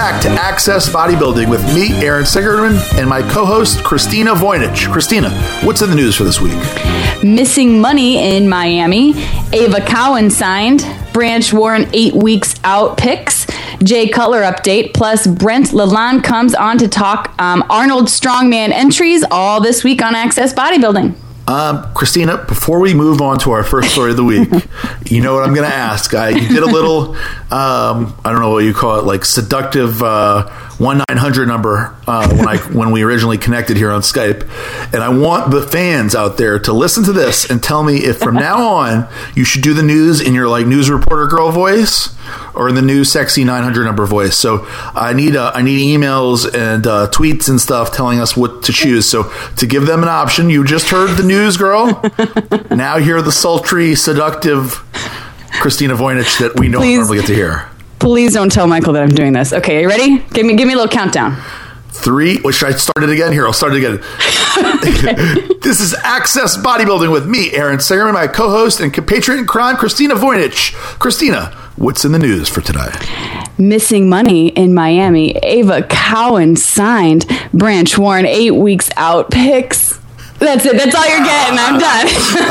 back to Access Bodybuilding with me, Aaron Sigerman, and my co-host, Christina Voynich. Christina, what's in the news for this week? Missing money in Miami. Ava Cowan signed. Branch Warren 8 weeks out picks. Jay Cutler update. Plus, Brent Lalonde comes on to talk Arnold Strongman entries all this week on Access Bodybuilding. Christina, before we move on to our first story of the week, you know what I'm going to ask. You did a little, I don't know what you call it, like seductive 1-900 number when we originally connected here on Skype. And I want the fans out there to listen to this and tell me if from now on you should do the news in your like news reporter girl voice or in the new sexy 900 number voice. So I need emails and tweets and stuff telling us what to choose. So to give them an option, you just heard the news girl. Now hear the sultry, seductive Christina Voynich that we don't normally get to hear. Please don't tell Michael that I'm doing this. Okay, are you ready? Give me a little countdown. 3. Well, should I start it again? Here, I'll start it again. Okay. This is Access Bodybuilding with me, Aaron Sigerman, my co-host and compatriot in crime, Christina Voynich. Christina, what's in the news for today? Missing money in Miami. Ava Cowan signed. Branch Warren 8 weeks out picks. That's it. That's all you're getting. I'm done.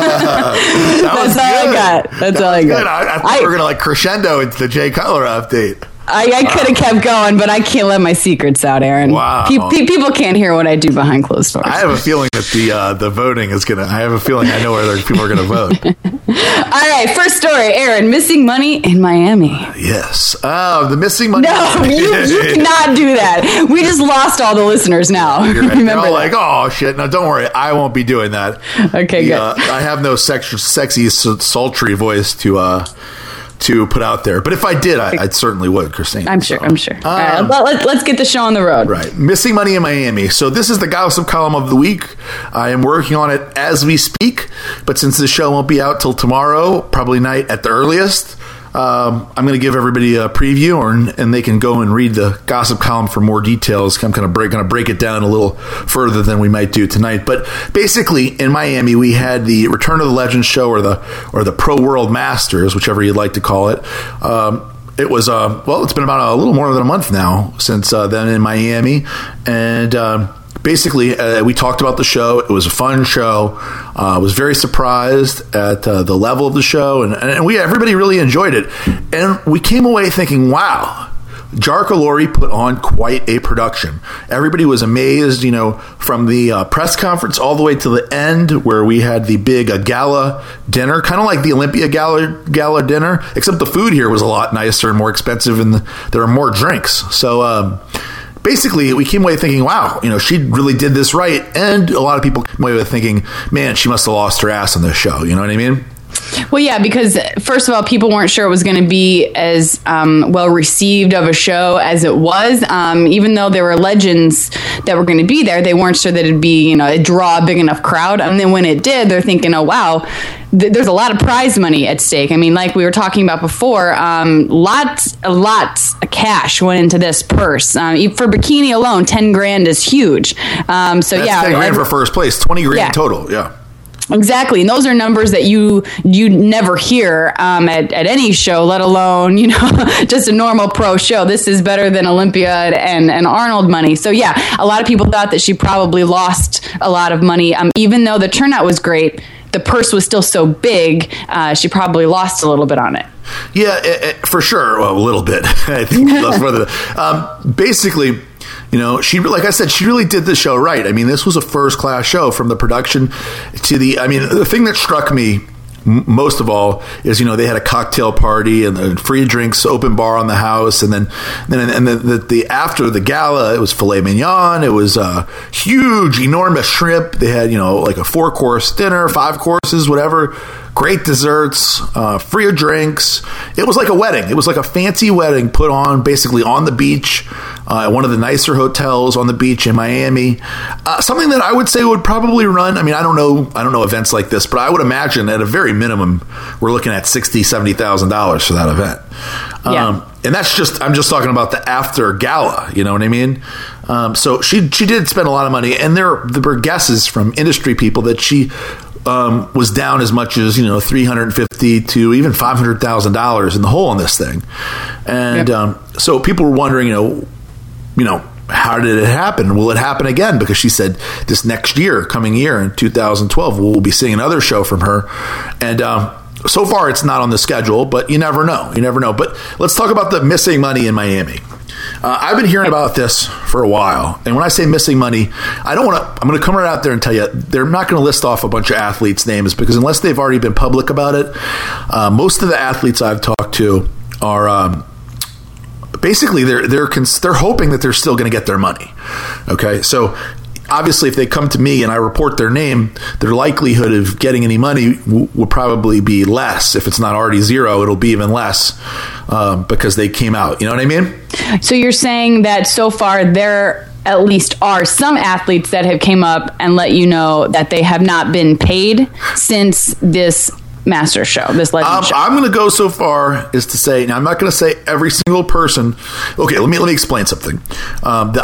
That's all I got. That's all I got. I thought we were going to like crescendo into the Jay Cutler update. I could have kept going, but I can't let my secrets out, Aaron. Wow. People can't hear what I do behind closed doors. I have a feeling that the voting is going to... I have a feeling I know where people are going to vote. All right, first story, Aaron. Missing money in Miami. Yes. The missing money... No, you cannot do that. We just lost all the listeners now. Right. Remember They're all that. like, oh, shit. No, don't worry. I won't be doing that. Okay, good. I have no sexy, sultry voice to put out there. But if I did, I certainly would, Christine. I'm sure. All right, let's get the show on the road. Right. Missing money in Miami. So this is the gossip column of the week. I am working on it as we speak. But since the show won't be out till tomorrow, probably night at the earliest, I'm going to give everybody a preview, and they can go and read the gossip column for more details. I'm going to break it down a little further than we might do tonight. But basically, in Miami, we had the Return of the Legends show, or the Pro World Masters, whichever you'd like to call it. It was it's been about a little more than a month now since then in Miami, and basically, we talked about the show. It was a fun show. I was very surprised at the level of the show, and everybody really enjoyed it. And we came away thinking, wow, Jarko Lori put on quite a production. Everybody was amazed, from the press conference all the way to the end, where we had the big gala dinner, kind of like the Olympia gala dinner, except the food here was a lot nicer and more expensive, and there were more drinks. So, basically, we came away thinking, wow, she really did this right. And a lot of people came away thinking, man, she must have lost her ass on this show. You know what I mean? Well, yeah, because first of all, people weren't sure it was going to be as well received of a show as it was. Even though there were legends that were going to be there, they weren't sure that it'd be, draw a big enough crowd. And then when it did, they're thinking, oh, wow, there's a lot of prize money at stake. I mean, like we were talking about before, lots of cash went into this purse. For bikini alone, 10 grand is huge. That's 10 grand for first place, 20 grand total. Yeah. Exactly. And those are numbers that you never hear at any show, let alone, just a normal pro show. This is better than Olympia and Arnold money. So, yeah, a lot of people thought that she probably lost a lot of money. Even though the turnout was great, the purse was still so big, she probably lost a little bit on it. Yeah, for sure. Well, a little bit. I think that's more than basically, she, like I said, she really did the show right. I mean, this was a first-class show from the production to the thing that struck me most of all is, they had a cocktail party and free drinks, open bar on the house. And then the after the gala, it was filet mignon. It was huge, enormous shrimp. They had, like a 4-course dinner, 5 courses, whatever. Great desserts, free drinks. It was like a wedding. It was like a fancy wedding put on basically on the beach, at one of the nicer hotels on the beach in Miami. Something that I would say would probably run. I mean, I don't know events like this, but I would imagine at a very minimum, we're looking at $60,000, $70,000 for that event. Yeah. And I'm just talking about the after gala, you know what I mean? So she did spend a lot of money, and there were guesses from industry people that she was down as much as $350,000 to even $500,000 in the hole on this thing, and so people were wondering, how did it happen? Will it happen again? Because she said this next year, coming year in 2012, we'll be seeing another show from her. And so far, it's not on the schedule, but you never know. But let's talk about the missing money in Miami. I've been hearing about this for a while. And when I say missing money, I'm going to come right out there and tell you, they're not going to list off a bunch of athletes' names, because unless they've already been public about it, most of the athletes I've talked to are basically they're hoping that they're still going to get their money. Okay, so obviously, if they come to me and I report their name, their likelihood of getting any money would probably be less. If it's not already zero, it'll be even less because they came out. You know what I mean? So you're saying that so far there at least are some athletes that have came up and let you know that they have not been paid since this Master show, this legend show. I'm going to go so far as to say, now I'm not going to say every single person. Okay, let me explain something. The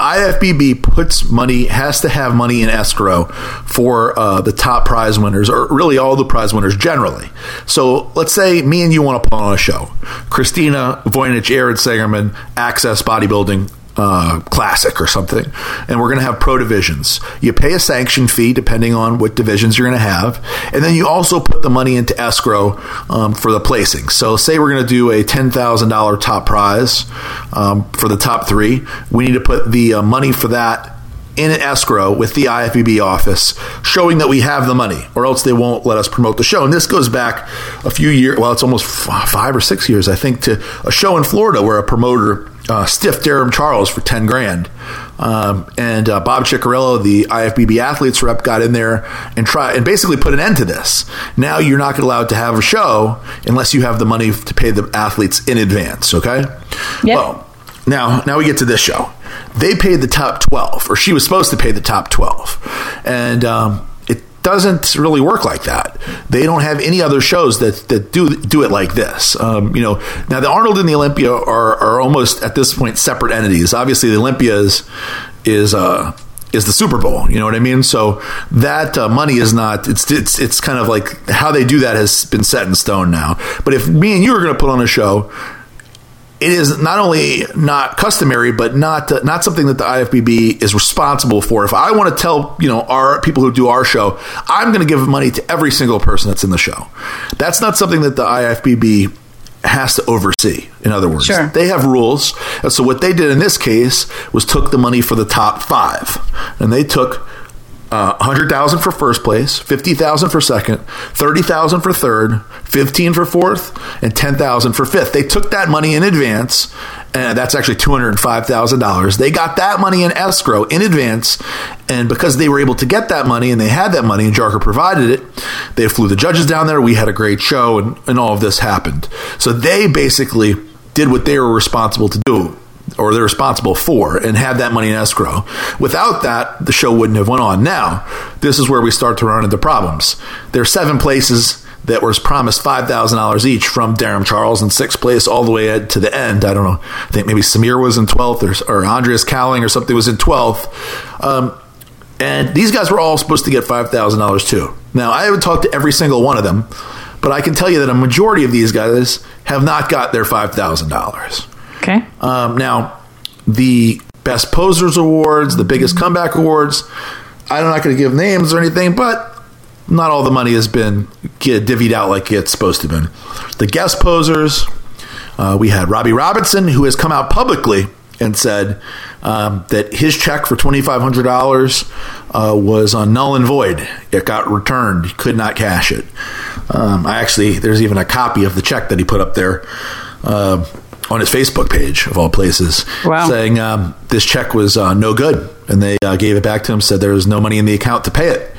IFBB has to have money in escrow for the top prize winners, or really all the prize winners generally. So let's say me and you want to put on a show. Christina Voynich, Aaron Sagerman, Access Bodybuilding Classic or something, and we're going to have pro divisions. You pay a sanction fee depending on what divisions you're going to have, and then you also put the money into escrow for the placing. So say we're going to do a $10,000 top prize for the top three. We need to put the money for that in an escrow with the IFBB office, showing that we have the money, or else they won't let us promote the show. And this goes back a few years, well, it's almost 5 or 6 years, I think, to a show in Florida where a promoter stiffed Darren Charles for $10,000. And Bob Ciccarello, the IFBB athletes rep, got in there and basically put an end to this. Now you're not allowed to have a show unless you have the money to pay the athletes in advance. Okay. Yep. Well, now we get to this show. They paid the top 12, or she was supposed to pay the top 12. And it doesn't really work like that. They don't have any other shows that do it like this. Now the Arnold and the Olympia are almost at this point separate entities. Obviously, the Olympia is the Super Bowl. You know what I mean? So that money is not. It's kind of like how they do that has been set in stone now. But if me and you are going to put on a show, it is not only not customary, but not something that the IFBB is responsible for. If I want to tell our people who do our show, I'm going to give money to every single person that's in the show. That's not something that the IFBB has to oversee. In other words, sure. They have rules. And so what they did in this case was took the money for the top 5, and they took $100,000 for first place, $50,000 for second, $30,000 for third, $15,000 for fourth, and $10,000 for fifth. They took that money in advance, and that's actually $205,000. They got that money in escrow in advance, and because they were able to get that money and they had that money and Jarker provided it, they flew the judges down there. We had a great show, and all of this happened. So they basically did what they were responsible to do, or they're responsible for, and have that money in escrow. Without that, the show wouldn't have went on. Now, this is where we start to run into problems. There are 7 places that was promised $5,000 each, from Darren Charles in 6th place all the way to the end. I don't know. I think maybe Samir was in 12th, or Andreas Cowling or something was in 12th. And these guys were all supposed to get $5,000 too. Now, I haven't talked to every single one of them, but I can tell you that a majority of these guys have not got their $5,000. Okay. Now, the Best Posers Awards, the Biggest Comeback Awards, I'm not going to give names or anything, but not all the money has been divvied out like it's supposed to have been. The guest posers, we had Robbie Robinson, who has come out publicly and said that his check for $2,500 was null and void. It got returned. He could not cash it. There's even a copy of the check that he put up there on his Facebook page, of all places, wow, saying this check was no good, and they gave it back to him, said there was no money in the account to pay it.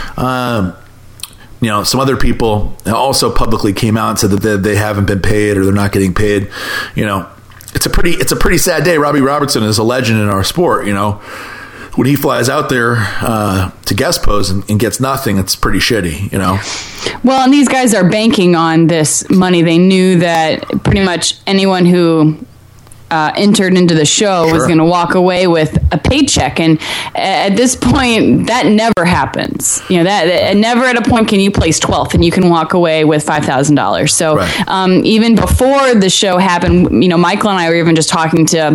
Some other people also publicly came out and said that they haven't been paid, or they're not getting paid. It's a pretty sad day. Robbie Robertson is a legend in our sport. When he flies out there to guest pose and gets nothing, it's pretty shitty, Well, and these guys are banking on this money. They knew that pretty much anyone who entered into the show was going to walk away with a paycheck, and at this point, that never happens. That never at a point can you place 12th and you can walk away with $5,000. So right. Even before the show happened, Michael and I were even just talking to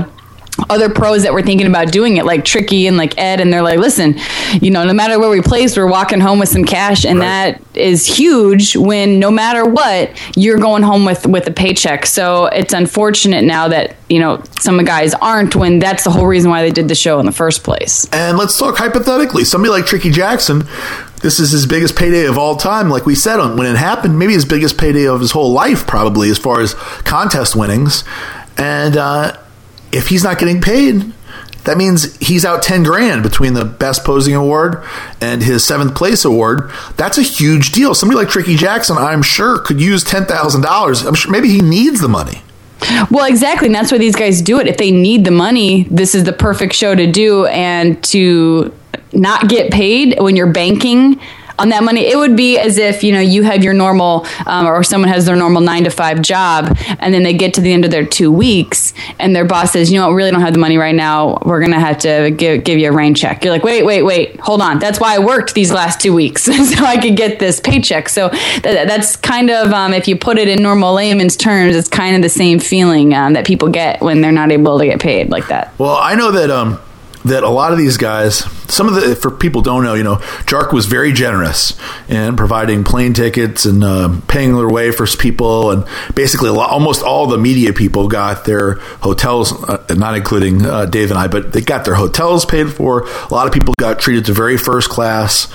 other pros that were thinking about doing it, like Tricky and like Ed, and they're like, listen, no matter where we place, we're walking home with some cash, and that is huge when no matter what, you're going home with a paycheck. So it's unfortunate now that, some guys aren't, when that's the whole reason why they did the show in the first place. And let's talk hypothetically. Somebody like Tricky Jackson, this is his biggest payday of all time. Like we said, when it happened, maybe his biggest payday of his whole life, probably, as far as contest winnings. And, if he's not getting paid, that means he's out $10,000 between the best posing award and his 7th place award. That's a huge deal. Somebody like Tricky Jackson, I'm sure, could use $10,000. I'm sure maybe he needs the money. Well, exactly. And that's why these guys do it. If they need the money, this is the perfect show to do. And to not get paid when you're banking on that money, it would be as if, you have your normal, or someone has their normal 9-to-5 job, and then they get to the end of their 2 weeks and their boss says, we really don't have the money right now. We're going to have to give you a rain check. You're like, wait, hold on. That's why I worked these last 2 weeks so I could get this paycheck. So that's kind of, if you put it in normal layman's terms, it's kind of the same feeling that people get when they're not able to get paid like that. Well, I know that a lot of these guys, for people don't know, Jark was very generous in providing plane tickets and paying their way for people, and basically almost all the media people got their hotels, not including Dave and I, but they got their hotels paid for. A lot of people got treated to very first class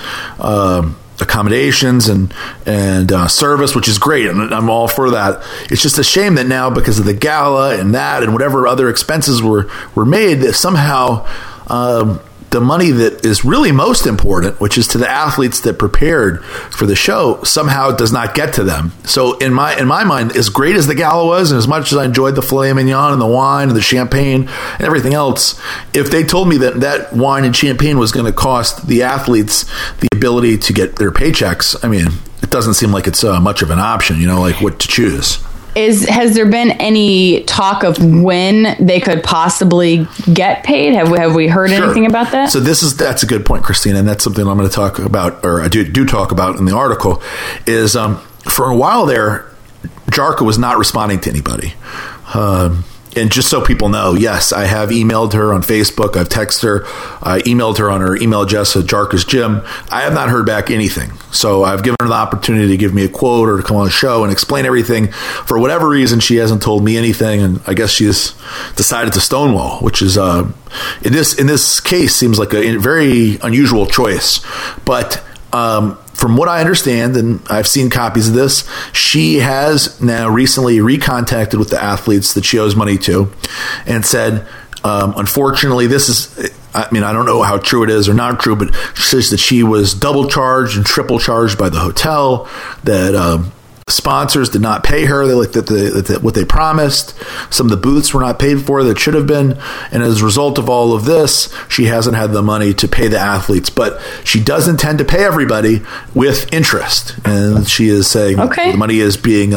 accommodations and service, which is great, and I'm all for that. It's just a shame that now, because of the gala and that and whatever other expenses were made, that somehow the money that is really most important, which is to the athletes that prepared for the show, somehow does not get to them. So in my mind, as great as the gala was, and as much as I enjoyed the filet mignon and the wine and the champagne and everything else, if they told me that wine and champagne was going to cost the athletes the ability to get their paychecks, I mean, it doesn't seem like it's much of an option, like what to choose. Has there been any talk of when they could possibly get paid? Have we heard anything about that? So that's a good point, Christina, and that's something I'm going to talk about, or I do talk about in the article, is for a while there, Jarka was not responding to anybody. And just so people know, yes, I have emailed her on Facebook. I've texted her. I emailed her on her email address at Jarka's Gym. I have not heard back anything. So I've given her the opportunity to give me a quote or to come on the show and explain everything. For whatever reason, she hasn't told me anything, and I guess she's decided to stonewall, which is in this case seems like a very unusual choice. But from what I understand, and I've seen copies of this, she has now recently recontacted with the athletes that she owes money to and said, unfortunately, this is, I don't know how true it is or not true, but she says that she was double charged and triple charged by the hotel, that sponsors did not pay her what they promised. Some of the booths were not paid for that should have been. And as a result of all of this, she hasn't had the money to pay the athletes. But she does intend to pay everybody with interest. And she is saying the money is being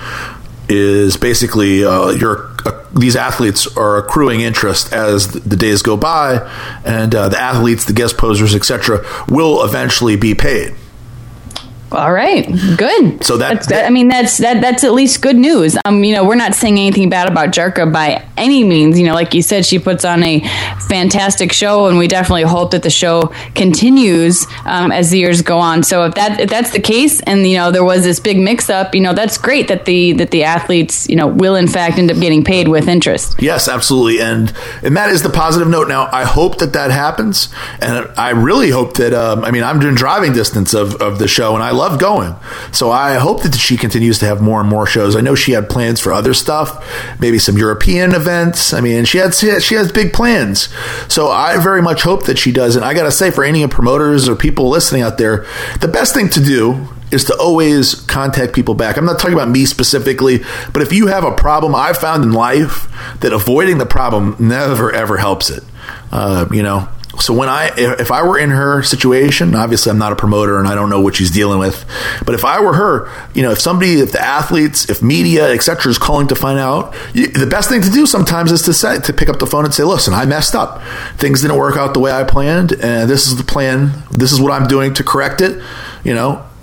is basically these athletes are accruing interest as the days go by, and the athletes, the guest posers, etc., will eventually be paid. All right, good. So that's at least good news. We're not saying anything bad about Jarka by any means. Like you said, she puts on a fantastic show, and we definitely hope that the show continues as the years go on. So if that's the case, and there was this big mix-up, that's great that the athletes will in fact end up getting paid with interest. Yes, absolutely, and that is the positive note. Now, I hope that happens, and I really hope that. I'm doing driving distance of the show, and I love going. So I hope that she continues to have more and more shows. I know she had plans for other stuff, maybe some European events. She has big plans. So I very much hope that she does. And I got to say, for any promoters or people listening out there, the best thing to do is to always contact people back. I'm not talking about me specifically, but if you have a problem, I've found in life that avoiding the problem never, ever helps it. So if I were in her situation, obviously I'm not a promoter and I don't know what she's dealing with, but if I were her, if the athletes, if media, etc. is calling to find out, the best thing to do sometimes is to pick up the phone and say, listen, I messed up. Things didn't work out the way I planned, and this is the plan. This is what I'm doing to correct it,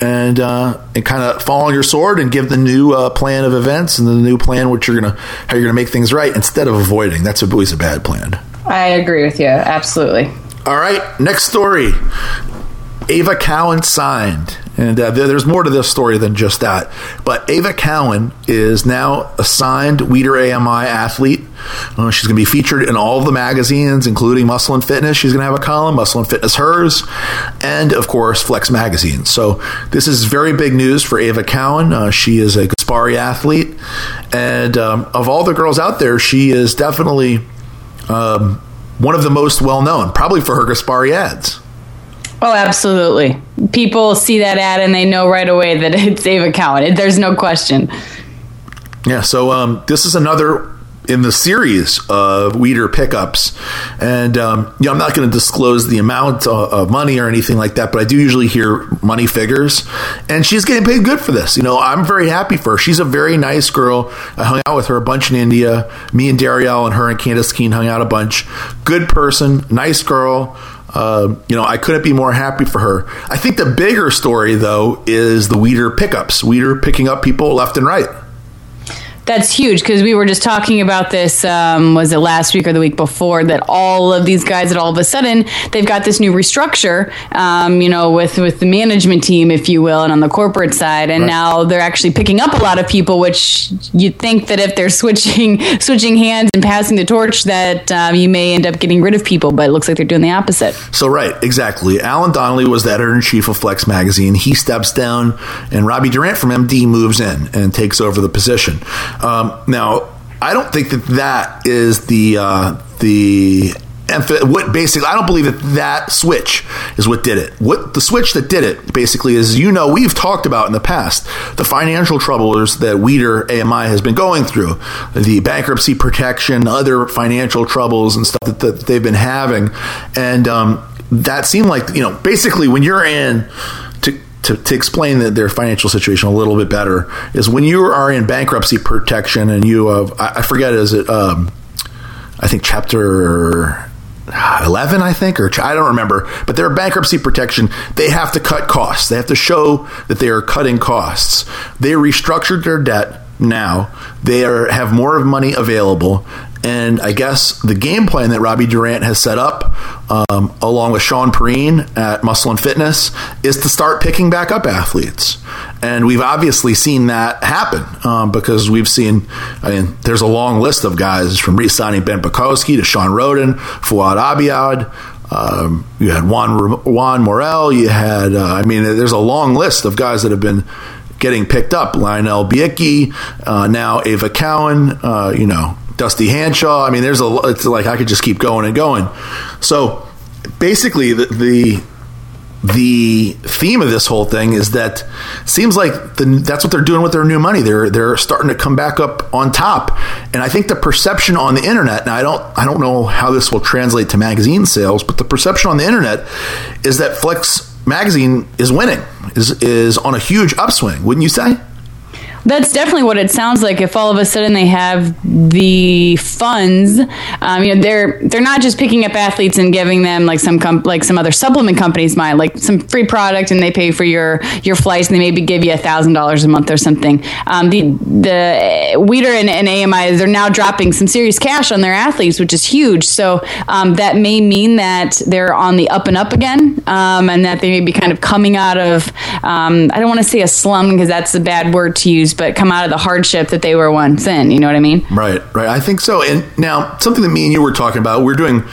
and kind of fall on your sword and give the new plan of events and the new plan how you're gonna make things right instead of avoiding. That's always a bad plan. I agree with you. Absolutely. All right, next story. Ava Cowan signed. And there's more to this story than just that. But Ava Cowan is now a signed Weider AMI athlete. She's going to be featured in all of the magazines, including Muscle and Fitness. She's going to have a column, Muscle and Fitness Hers, and, of course, Flex Magazine. So this is very big news for Ava Cowan. She is a Gaspari athlete. And of all the girls out there, she is definitely one of the most well-known, probably for her Gaspari ads. Oh, absolutely. People see that ad and they know right away that it's Ava Cowan. There's no question. Yeah, so this is another in the series of Weider pickups. And I'm not going to disclose the amount of money or anything like that, but I do usually hear money figures. And she's getting paid good for this. I'm very happy for her. She's a very nice girl. I hung out with her a bunch in India. Me and Darielle and her and Candace Keene hung out a bunch. Good person, nice girl. I couldn't be more happy for her. I think the bigger story, though, is the Weider pickups. Weider picking up people left and right. That's huge because we were just talking about this, was it last week or the week before, that all of these guys that all of a sudden they've got this new restructure, with the management team, if you will, and on the corporate side. And now they're actually picking up a lot of people, which you'd think that if they're switching hands and passing the torch that you may end up getting rid of people, but it looks like they're doing the opposite. So, right, exactly. Alan Donnelly was the editor-in-chief of Flex Magazine. He steps down and Robbie Durant from MD moves in and takes over the position. Now, I don't think that is I don't believe that switch is what did it. What the switch that did it basically is, we've talked about in the past the financial troubles that Weider AMI has been going through, the bankruptcy protection, other financial troubles and stuff that they've been having, and that seemed like basically when you're in. To explain their financial situation a little bit better is when you are in bankruptcy protection and you have, I forget, is it, I think chapter 11, I think, or I don't remember, but their bankruptcy protection, they have to cut costs. They have to show that they are cutting costs. They restructured their debt now. They have more money available. And I guess the game plan that Robbie Durant has set up, along with Sean Perrine at Muscle and Fitness, is to start picking back up athletes. And we've obviously seen that happen because we've seen, there's a long list of guys from re-signing Ben Bukowski to Sean Roden, Fouad Abiad. You had Juan Morel. You had, there's a long list of guys that have been getting picked up. Lionel Biecki, now Ava Cowan, Dusty Hanshaw. It's like I could just keep going and going. So basically the theme of this whole thing is that it seems like that's what they're doing with their new money. They're starting to come back up on top. And I think the perception on the internet, now I don't know how this will translate to magazine sales, but the perception on the internet is that Flex Magazine is winning, is on a huge upswing, wouldn't you say? That's definitely what it sounds like. If all of a sudden they have the funds, they're not just picking up athletes and giving them like some other supplement companies might, like some free product, and they pay for your flights and they maybe give you $1,000 a month or something. The Weider and AMI, they're now dropping some serious cash on their athletes, which is huge. So that may mean that they're on the up and up again, and that they may be kind of coming out of, I don't want to say a slum because that's a bad word to use, but come out of the hardship that they were once in. You know what I mean? Right. I think so. And now something that me and you were talking about, we're doing,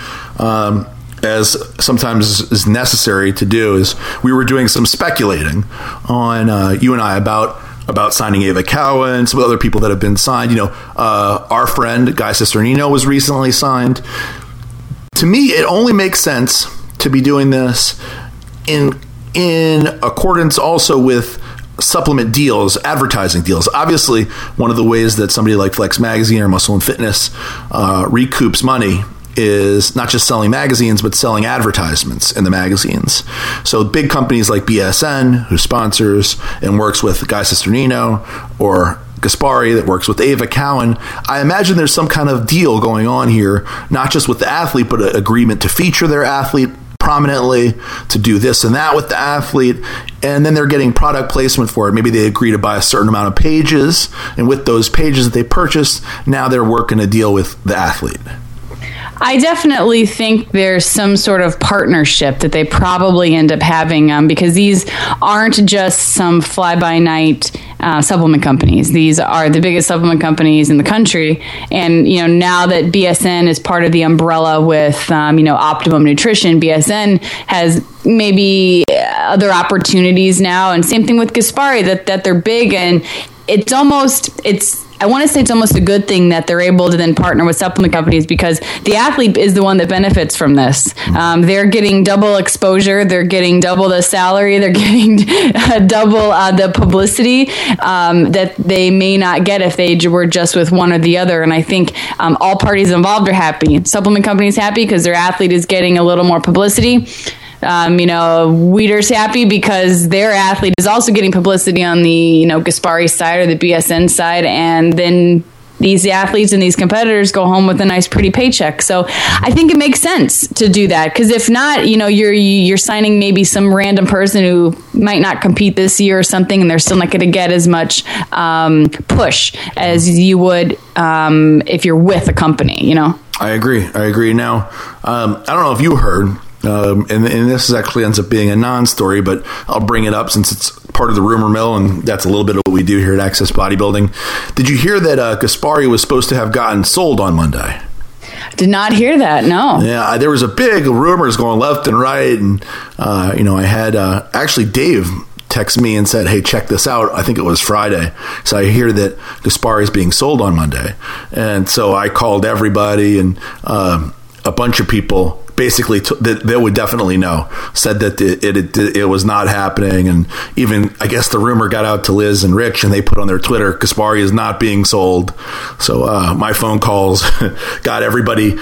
as sometimes is necessary to do, is we were doing some speculating on you and I about signing Ava Cowan, some other people that have been signed. Our friend Guy Cisternino was recently signed. To me, it only makes sense to be doing this in accordance also with supplement deals, advertising deals. Obviously, one of the ways that somebody like Flex Magazine or Muscle and Fitness recoups money is not just selling magazines, but selling advertisements in the magazines. So big companies like BSN, who sponsors and works with Guy Cisternino, or Gaspari that works with Ava Cowan, I imagine there's some kind of deal going on here, not just with the athlete, but an agreement to feature their athlete prominently, to do this and that with the athlete, and then they're getting product placement for it. Maybe they agree to buy a certain amount of pages, and with those pages that they purchased, now they're working a deal with the athlete. I definitely think there's some sort of partnership that they probably end up having, because these aren't just some fly-by-night supplement companies. These are the biggest supplement companies in the country. And, now that BSN is part of the umbrella with, Optimum Nutrition, BSN has maybe other opportunities now. And same thing with Gaspari, that they're big, and I want to say it's almost a good thing that they're able to then partner with supplement companies, because the athlete is the one that benefits from this. They're getting double exposure. They're getting double the salary. They're getting double the publicity that they may not get if they were just with one or the other. And I think all parties involved are happy. Supplement companies happy because their athlete is getting a little more publicity. Weider's happy because their athlete is also getting publicity on the, Gaspari side or the BSN side. And then these athletes and these competitors go home with a nice, pretty paycheck. So I think it makes sense to do that. Because if not, you're signing maybe some random person who might not compete this year or something, and they're still not going to get as much push as you would if you're with a company, I agree. Now, I don't know if you heard, and this actually ends up being a non-story, but I'll bring it up since it's part of the rumor mill, and that's a little bit of what we do here at Access Bodybuilding. Did you hear that Gaspari was supposed to have gotten sold on Monday? Did not hear that, no. Yeah, there was a big rumors going left and right, and I had actually Dave text me and said, hey, check this out. I think it was Friday. So I hear that Gaspari is being sold on Monday. And so I called everybody, and a bunch of people basically they would definitely know, said that it was not happening. And even, I guess, the rumor got out to Liz and Rich, and they put on their Twitter, Gaspari is not being sold. So my phone calls got everybody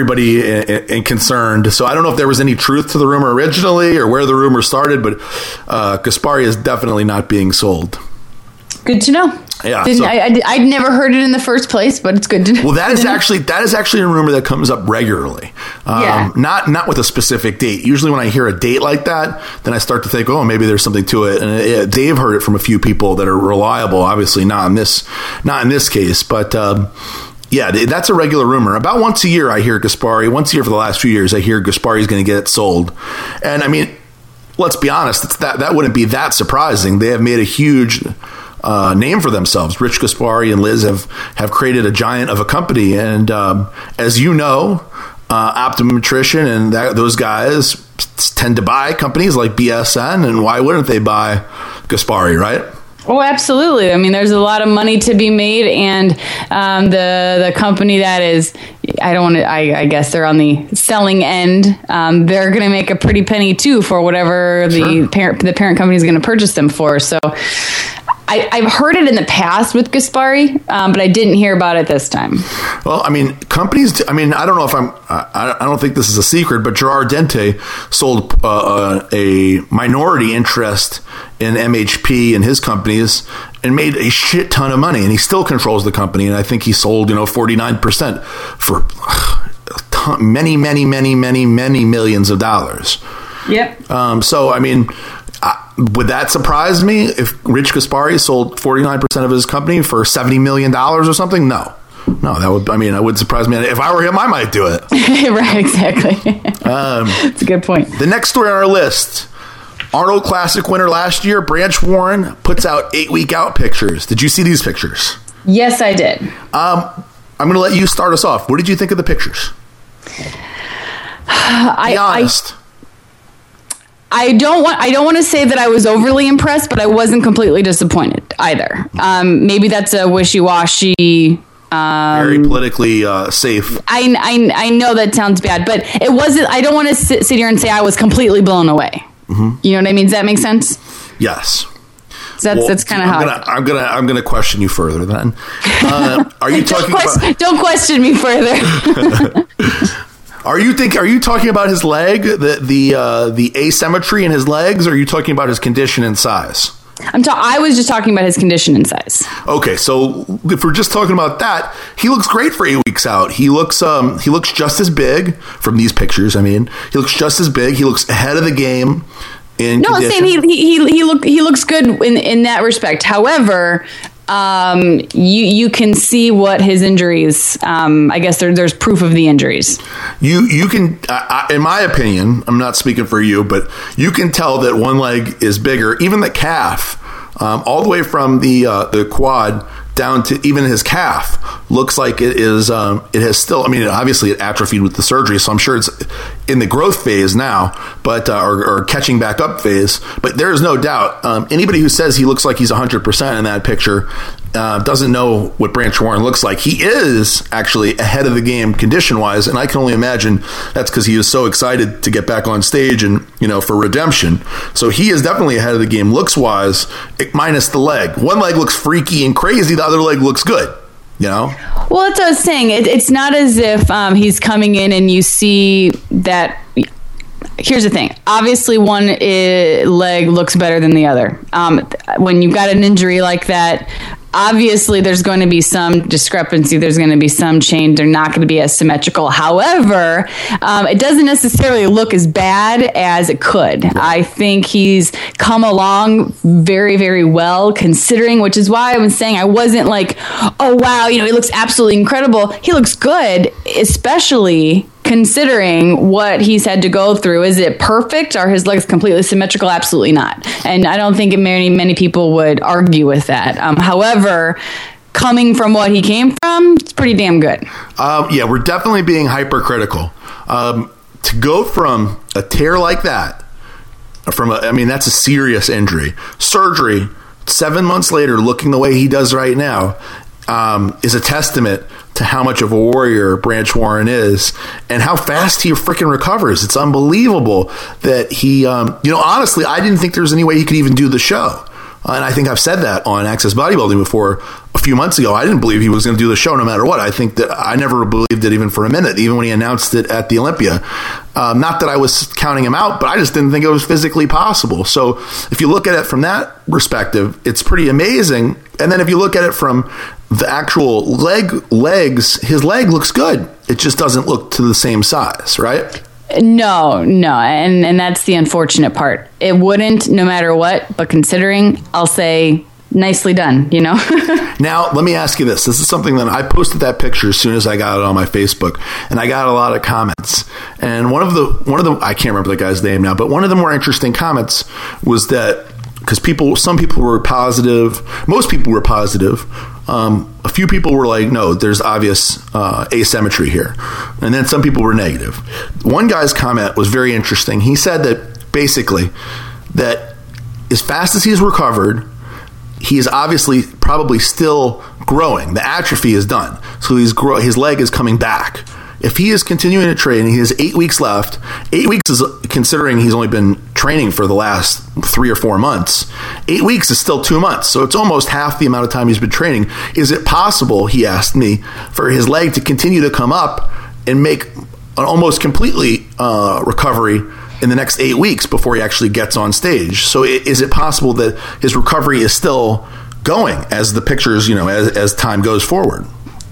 in concerned. So I don't know if there was any truth to the rumor originally or where the rumor started, but Gaspari is definitely not being sold. Good to know. Yeah, I'd never heard it in the first place, but it's good to know. Well, that is actually a rumor that comes up regularly. Not with a specific date. Usually, when I hear a date like that, then I start to think, oh, maybe there's something to it. And Dave heard it from a few people that are reliable. Obviously, not in this case, but. Yeah, that's a regular rumor. About once a year, I hear Gaspari. Once a year for the last few years, I hear Gaspari is going to get it sold. And I mean, let's be honest, that wouldn't be that surprising. They have made a huge name for themselves. Rich Gaspari and Liz have created a giant of a company. And as you know, Optimum Nutrition and those guys tend to buy companies like BSN. And why wouldn't they buy Gaspari, right? Oh, absolutely. I mean, there's a lot of money to be made, and the company that is, I guess they're on the selling end. They're going to make a pretty penny too for whatever the parent company is going to purchase them for. So I've heard it in the past with Gaspari, but I didn't hear about it this time. Well, I mean, companies. I mean, I don't know if I don't think this is a secret, but Gerard Dente sold a minority interest in MHP and his companies and made a shit ton of money, and he still controls the company. And I think he sold 49% for many millions of dollars. Yep. So I mean. Would that surprise me if Rich Gaspari sold 49% of his company for $70 million or something? No, that would. I mean, it would surprise me. If I were him, I might do it. Right, exactly. That's a good point. The next story on our list: Arnold Classic winner last year, Branch Warren, puts out 8-week out pictures. Did you see these pictures? Yes, I did. I'm going to let you start us off. What did you think of the pictures? Be honest. I don't want to say that I was overly impressed, but I wasn't completely disappointed either. Maybe that's a wishy-washy. Very politically safe. I know that sounds bad, but it wasn't. I don't want to sit here and say I was completely blown away. Mm-hmm. You know what I mean? Does that make sense? Yes. That's kind of how I'm gonna question you further. Then, are you talking about? Don't question me further. Are you talking about his leg, the asymmetry in his legs, or are you talking about his condition and size? I was just talking about his condition and size. Okay, so if we're just talking about that, he looks great for 8 weeks out. He looks just as big from these pictures. I mean, he looks just as big. He looks ahead of the game. I'm saying he looks good in that respect. However, you can see what his injuries. I guess there's proof of the injuries. You can, in my opinion, I'm not speaking for you, but you can tell that one leg is bigger, even the calf, all the way from the quad down to even his calf looks like it is. It has still. I mean, obviously it atrophied with the surgery, so I'm sure it's in the growth phase now, but or catching back up phase. But there is no doubt. Anybody who says he looks like he's 100% in that picture doesn't know what Branch Warren looks like. He is actually ahead of the game condition-wise, and I can only imagine that's because he is so excited to get back on stage and, for redemption. So he is definitely ahead of the game looks-wise, minus the leg. One leg looks freaky and crazy. The other leg looks good, Well, that's what I was saying. It's not as if he's coming in and you see that. Here's the thing. Obviously, one leg looks better than the other. When you've got an injury like that, obviously there's going to be some discrepancy. There's going to be some change. They're not going to be as symmetrical. However, it doesn't necessarily look as bad as it could. I think he's come along very, very well considering, which is why I was saying I wasn't like, oh, wow, he looks absolutely incredible. He looks good, especially considering what he's had to go through. Is it perfect? Are his legs completely symmetrical? Absolutely not. And I don't think many people would argue with that. However, coming from what he came from, it's pretty damn good. Yeah, we're definitely being hypercritical. To go from a tear like that, that's a serious injury. Surgery, 7 months later, looking the way he does right now, is a testament to how much of a warrior Branch Warren is and how fast he freaking recovers. It's unbelievable that he, honestly, I didn't think there was any way he could even do the show. And I think I've said that on Access Bodybuilding before a few months ago. I didn't believe he was going to do the show no matter what. I think that I never believed it even for a minute, even when he announced it at the Olympia. Not that I was counting him out, but I just didn't think it was physically possible. So if you look at it from that perspective, it's pretty amazing. And then if you look at it from the actual legs, his leg looks good. It just doesn't look to the same size, right? No. And that's the unfortunate part. It wouldn't, no matter what, but considering, I'll say nicely done, Now, let me ask you this. This is something that I posted that picture as soon as I got it on my Facebook, and I got a lot of comments. And one of the I can't remember the guy's name now, but one of the more interesting comments was that because some people were positive, most people were positive. A few people were like, no, there's obvious asymmetry here. And then some people were negative. One guy's comment was very interesting. He said that basically that as fast as he's recovered, he is obviously probably still growing. The atrophy is done. So his leg is coming back. If he is continuing to train, he has 8 weeks left. 8 weeks is, considering he's only been training for the last 3 or 4 months, 8 weeks is still 2 months. So it's almost half the amount of time he's been training. Is it possible, he asked me, for his leg to continue to come up and make an almost completely recovery in the next 8 weeks before he actually gets on stage? So is it possible that his recovery is still going as the pictures, as time goes forward?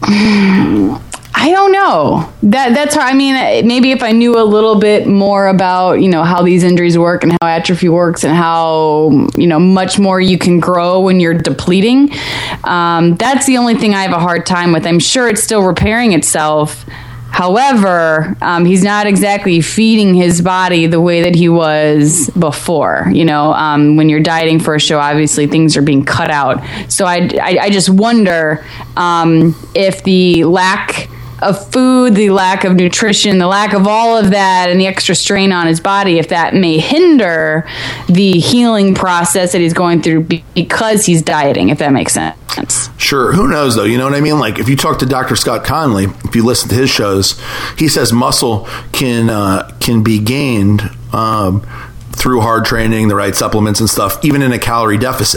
I don't know. That's hard. I mean, maybe if I knew a little bit more about, how these injuries work and how atrophy works and how, much more you can grow when you're depleting. That's the only thing I have a hard time with. I'm sure it's still repairing itself. However, he's not exactly feeding his body the way that he was before. When you're dieting for a show, obviously things are being cut out. So I just wonder if the lack of food, the lack of nutrition, the lack of all of that, and the extra strain on his body, if that may hinder the healing process that he's going through because he's dieting, if that makes sense. Sure. Who knows, though? You know what I mean? Like, if you talk to Dr. Scott Conley, if you listen to his shows, he says muscle can be gained through hard training, the right supplements and stuff, even in a calorie deficit.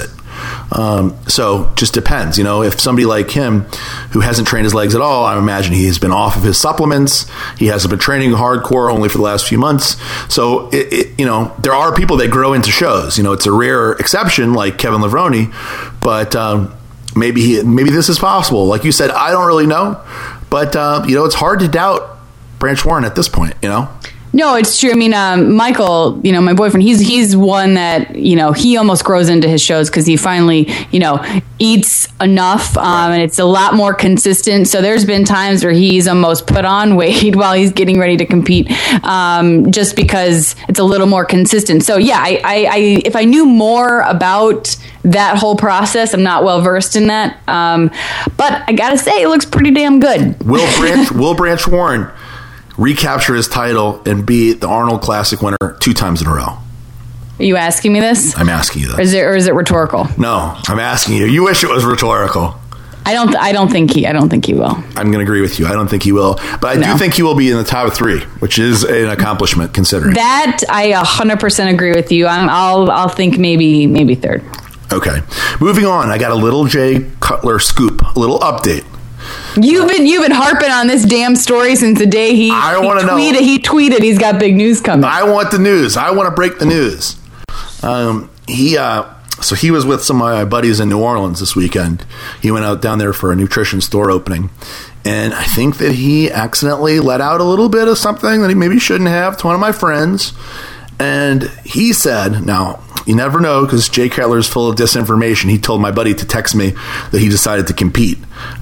So just depends. If somebody like him who hasn't trained his legs at all, I imagine he has been off of his supplements. He hasn't been training hardcore only for the last few months. So, there are people that grow into shows. It's a rare exception like Kevin Levrone, but maybe this is possible. Like you said, I don't really know, but it's hard to doubt Branch Warren at this point. No, it's true. I mean, Michael, my boyfriend, he's one that, he almost grows into his shows because he finally, eats enough and it's a lot more consistent. So there's been times where he's almost put on weight while he's getting ready to compete just because it's a little more consistent. So, yeah, I if I knew more about that whole process, I'm not well versed in that. But I got to say, it looks pretty damn good. Will Branch Warren recapture his title and be the Arnold Classic winner 2 times in a row? Are you asking me this? I'm asking you this. Or is it rhetorical? No, I'm asking you. You wish it was rhetorical. I don't think he will. I'm going to agree with you. I don't think he will, but I do think he will be in the top 3, which is an accomplishment considering. That I 100% agree with you. I'll think maybe 3rd. Okay, moving on. I got a little Jay Cutler scoop, a little update. You've been harping on this damn story since the day he tweeted he's got big news coming. I want the news. I want to break the news. So he was with some of my buddies in New Orleans this weekend. He went out down there for a nutrition store opening. And I think that he accidentally let out a little bit of something that he maybe shouldn't have to one of my friends. And he said, now, you never know because Jay Cutler is full of disinformation. He told my buddy to text me that he decided to compete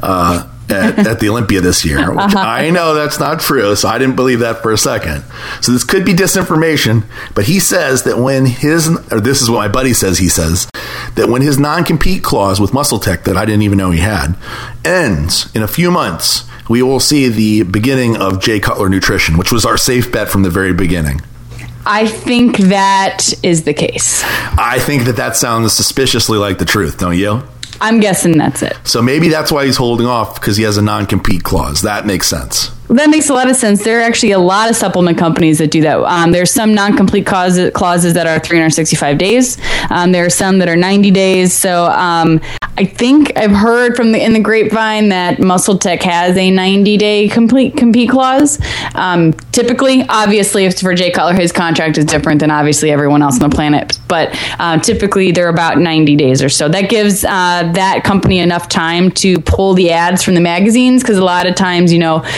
at the Olympia this year, which I know that's not true, so I didn't believe that for a second. So this could be disinformation, but he says that this is what my buddy says, he says, that when his non-compete clause with MuscleTech that I didn't even know he had ends in a few months, we will see the beginning of Jay Cutler Nutrition, which was our safe bet from the very beginning. I think that is the case. I think that sounds suspiciously like the truth, don't you? I'm guessing that's it. So maybe that's why he's holding off, because he has a non-compete clause. That makes sense. That makes a lot of sense. There are actually a lot of supplement companies that do that. There's some non-complete clauses that are 365 days. There are some that are 90 days. So I think I've heard in the grapevine that MuscleTech has a 90-day compete clause. Typically, obviously, if for Jay Cutler, his contract is different than obviously everyone else on the planet. But typically, they're about 90 days or so. That gives that company enough time to pull the ads from the magazines, because a lot of times,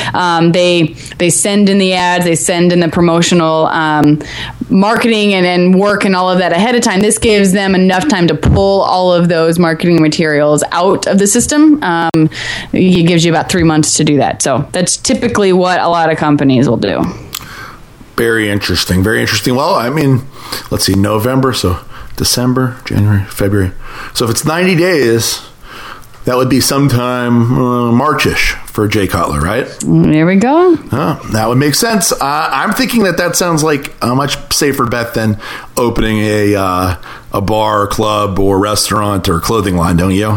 they send in the ads, they send in the promotional marketing and work and all of that ahead of time. This gives them enough time to pull all of those marketing materials out of the system. It gives you about 3 months to do that. So that's typically what a lot of companies will do. Very interesting. Very interesting. Well, I mean, let's see, November, so December, January, February. So if it's 90 days, that would be sometime March-ish for Jay Cutler, right? There we go. That would make sense. I'm thinking that sounds like a much safer bet than opening a bar, club, or restaurant or clothing line, don't you?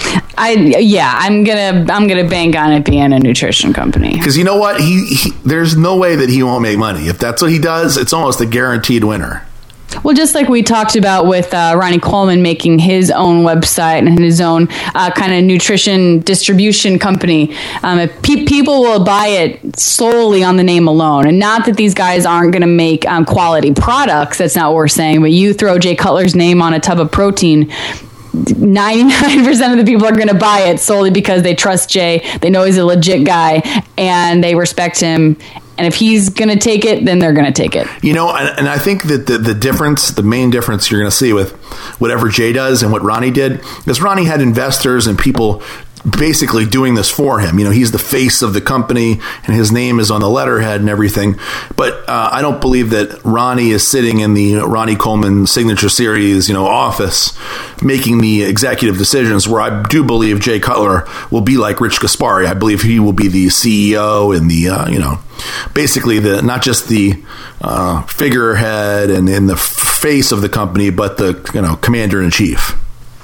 I'm gonna bank on it being a nutrition company. Because you know what? There's no way that he won't make money. If that's what he does, it's almost a guaranteed winner. Well, just like we talked about with Ronnie Coleman making his own website and his own kind of nutrition distribution company, people will buy it solely on the name alone. And not that these guys aren't going to make quality products. That's not what we're saying. But you throw Jay Cutler's name on a tub of protein, 99% of the people are going to buy it solely because they trust Jay. They know he's a legit guy and they respect him. And if he's going to take it, then they're going to take it. And I think that the main difference you're going to see with whatever Jay does and what Ronnie did is Ronnie had investors and people basically doing this for him. He's the face of the company and his name is on the letterhead and everything. But I don't believe that Ronnie is sitting in the Ronnie Coleman Signature Series, office making the executive decisions, where I do believe Jay Cutler will be like Rich Gaspari. I believe he will be the CEO and the, basically not just the figurehead and the face of the company, but the, commander in chief.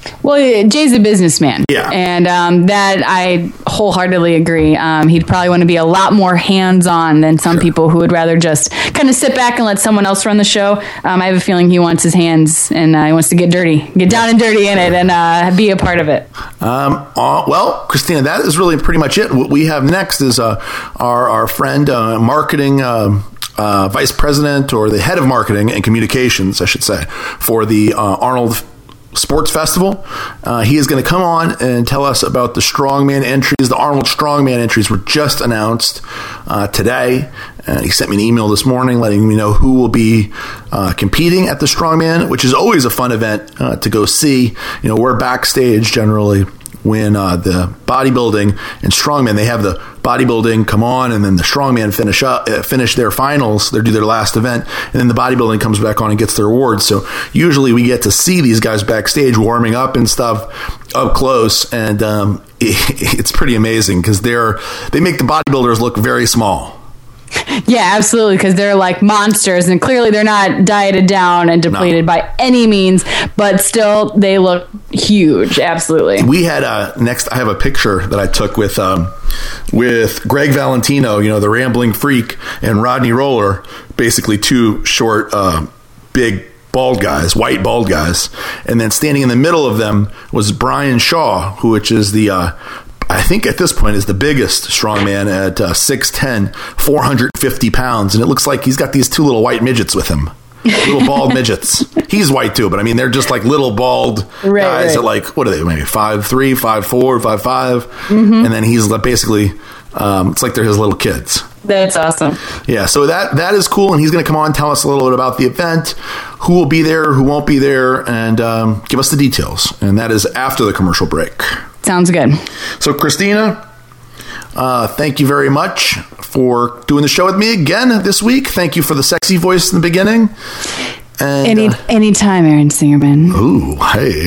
Well, Jay's a businessman. Yeah. And that I wholeheartedly agree. He'd probably want to be a lot more hands-on than some people who would rather just kind of sit back and let someone else run the show. I have a feeling he wants his hands and he wants to get down and dirty in it and be a part of it. Well, Christina, that is really pretty much it. What we have next is our friend, marketing vice president, or the head of marketing and communications, I should say, for the Arnold Sports Festival. He is going to come on and tell us about the strongman entries. The Arnold strongman entries were just announced today. He sent me an email this morning letting me know who will be competing at the strongman, which is always a fun event to go see. We're backstage generally when the bodybuilding and strongman, they have the bodybuilding come on, and then the strongman finish their finals. They do their last event, and then the bodybuilding comes back on and gets their awards. So usually we get to see these guys backstage warming up and stuff up close, and it's pretty amazing because they make the bodybuilders look very small. Yeah, absolutely, because they're like monsters, and clearly they're not dieted down and depleted by any means, but still they look huge. Absolutely. We had next. I have a picture that I took with Greg Valentino, the Rambling Freak, and Rodney Roller, basically two short, big bald guys, white bald guys, and then standing in the middle of them was Brian Shaw, which is the I think at this point is the biggest strongman at 6'10", 450 pounds. And it looks like he's got these two little white midgets with him. Little bald midgets. He's white too, but I mean, they're just like little bald guys at like, what are they, maybe 5'3", 5'4", 5'5". Mm-hmm. And then he's basically, it's like they're his little kids. That's awesome. Yeah, so that is cool. And he's going to come on and tell us a little bit about the event, who will be there, who won't be there, and give us the details. And that is after the commercial break. Sounds good. So, Christina, thank you very much for doing the show with me again this week. Thank you for the sexy voice in the beginning. And, anytime, Aaron Singerman. Ooh, hey.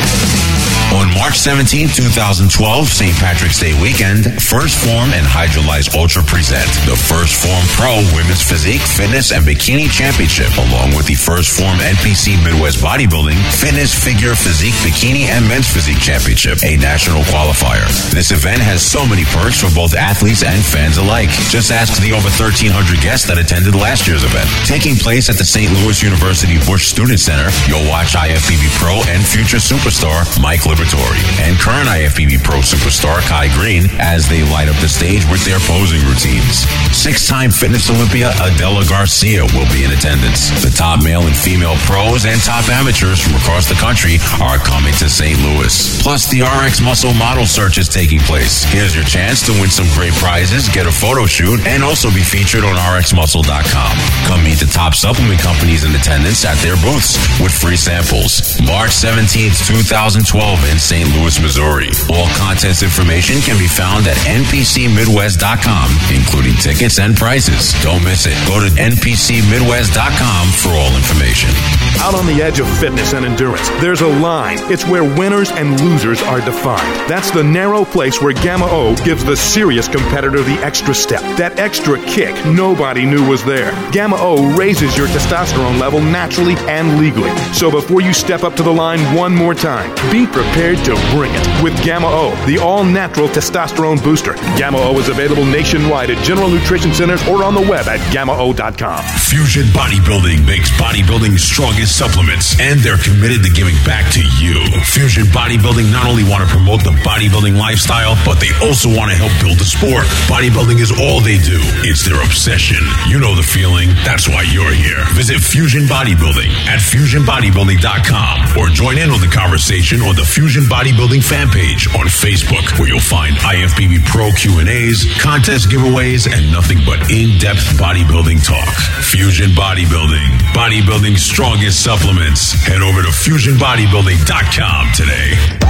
On March 17, 2012, St. Patrick's Day weekend, First Form and Hydrolyze Ultra present the First Form Pro Women's Physique, Fitness, and Bikini Championship, along with the First Form NPC Midwest Bodybuilding, Fitness, Figure, Physique, Bikini, and Men's Physique Championship, a national qualifier. This event has so many perks for both athletes and fans alike. Just ask the over 1,300 guests that attended last year's event. Taking place at the St. Louis University Bush Student Center, you'll watch IFBB Pro and future superstar Mike Liberatore and current IFBB Pro superstar Kai Green as they light up the stage with their posing routines. 6-time fitness Olympia Adela Garcia will be in attendance. The top male and female pros and top amateurs from across the country are coming to St. Louis. Plus, the RX Muscle Model Search is taking place. Here's your chance to win some great prizes, get a photo shoot, and also be featured on RxMuscle.com. Come meet the top supplement companies in attendance at their booths with free samples. March 17th, 2012 in St. Louis, Missouri. All contest information can be found at npcmidwest.com, including tickets and prices. Don't miss it. Go to npcmidwest.com for all information. Out on the edge of fitness and endurance, there's a line. It's where winners and losers are defined. That's the narrow place where Gamma O gives the serious competitor the extra step, that extra kick nobody knew was there. Gamma O raises your testosterone level naturally and legally. So before you step up to the line one more time, be prepared to bring it with Gamma O, the all-natural testosterone booster. Gamma O is available nationwide at General Nutrition Centers or on the web at GammaO.com. Fusion Bodybuilding makes bodybuilding's strongest supplements, and they're committed to giving back to you. Fusion Bodybuilding not only want to promote the bodybuilding lifestyle, but they also want to help build the sport. Bodybuilding is all they do. It's their obsession. You know the feeling. That's why you're here. Visit Fusion Bodybuilding at FusionBodybuilding.com or join in on the conversation on the Fusion Bodybuilding fan page on Facebook, where you'll find IFBB Pro Q&As, contest giveaways, and nothing but in-depth bodybuilding talk. Fusion Bodybuilding, bodybuilding's strongest supplements. Head over to FusionBodybuilding.com today.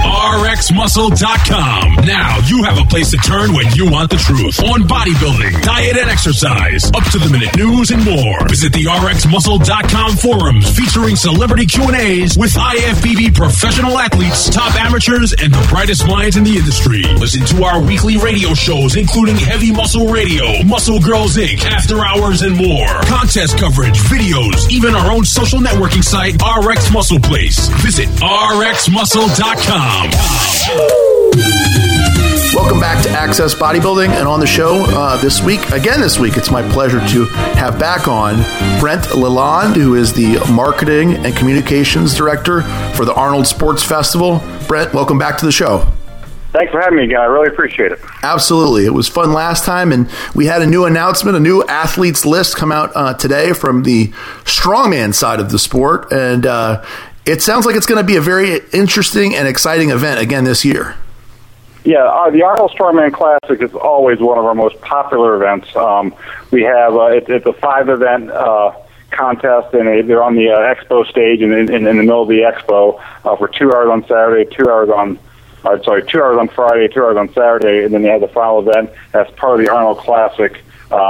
RxMuscle.com. Now you have a place to turn when you want the truth on bodybuilding, diet, and exercise, up-to-the-minute news, and more. Visit the RxMuscle.com forums featuring celebrity Q&As with IFBB professional athletes, top top amateurs and the brightest minds in the industry. Listen to our weekly radio shows, including Heavy Muscle Radio, Muscle Girls Inc., After Hours, and more. Contest coverage, videos, even our own social networking site, RX Muscle Place. Visit rxmuscle.com. Welcome back to Access Bodybuilding, and on the show this week, it's my pleasure to have back on Brent Lalonde, who is the Marketing and Communications Director for the Arnold Sports Festival. Brent, welcome back to the show. Thanks for having me again. I really appreciate it. Absolutely. It was fun last time, and we had a new announcement, a new athletes list come out today from the strongman side of the sport, and it sounds like it's going to be a very interesting and exciting event again this year. Yeah, the Arnold Strongman Classic is always one of our most popular events. We have it's a 5-event contest, and they're on the expo stage in the middle of the expo for 2 hours on Saturday, 2 hours on 2 hours on Friday, 2 hours on Saturday, and then they have the final event as part of the Arnold Classic